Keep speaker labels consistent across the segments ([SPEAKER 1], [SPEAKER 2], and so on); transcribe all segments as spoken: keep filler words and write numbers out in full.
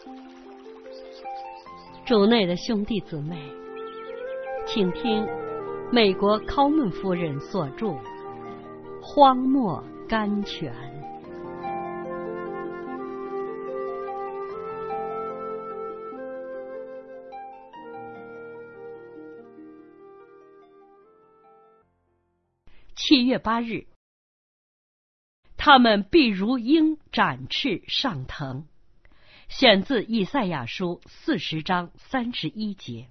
[SPEAKER 1] 主内的兄弟姊妹，请听美国考门夫人所著《荒漠甘泉》。七月八日，他们必如鹰展翅上腾。选自以赛亚书四十章三十一节。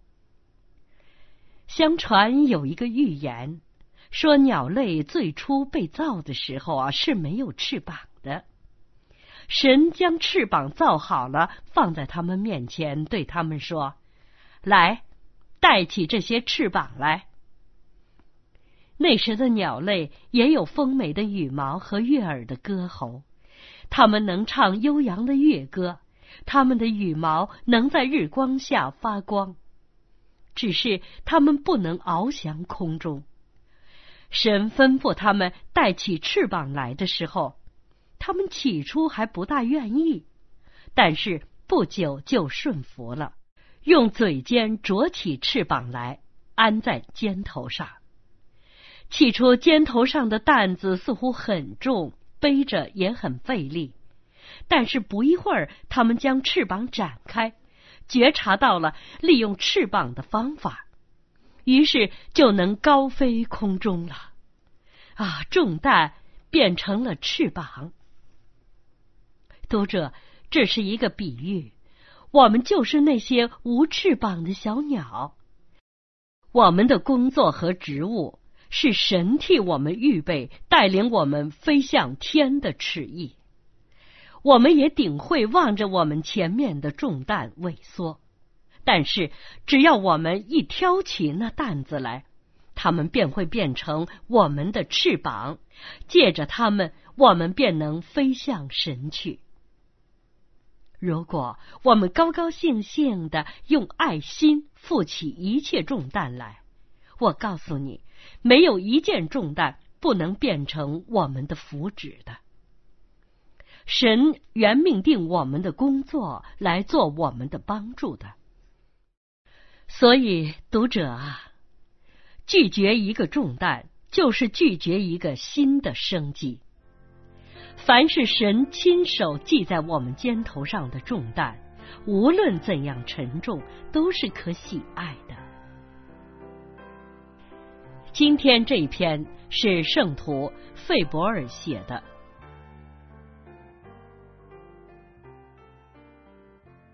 [SPEAKER 1] 相传有一个预言，说鸟类最初被造的时候啊是没有翅膀的。神将翅膀造好了，放在他们面前，对他们说：“来，带起这些翅膀来。”那时的鸟类也有丰美的羽毛和悦耳的歌喉。他们能唱悠扬的乐歌，他们的羽毛能在日光下发光，只是他们不能翱翔空中。神吩咐他们带起翅膀来的时候，他们起初还不大愿意，但是不久就顺服了，用嘴尖啄起翅膀来，安在肩头上。起初肩头上的担子似乎很重，背着也很费力，但是不一会儿，他们将翅膀展开，觉察到了利用翅膀的方法，于是就能高飞空中了。啊，重担变成了翅膀。读者，这是一个比喻，我们就是那些无翅膀的小鸟。我们的工作和职务是神替我们预备，带领我们飞向天的旨意。我们也顶会望着我们前面的重担萎缩，但是只要我们一挑起那担子来，它们便会变成我们的翅膀，借着它们，我们便能飞向神去。如果我们高高兴兴地用爱心负起一切重担来，我告诉你，没有一件重担不能变成我们的福祉的。神原命定我们的工作来做我们的帮助的。所以，读者啊，拒绝一个重担，就是拒绝一个新的生机。凡是神亲手系在我们肩头上的重担，无论怎样沉重，都是可喜爱的。今天这一篇是圣徒费伯尔写的，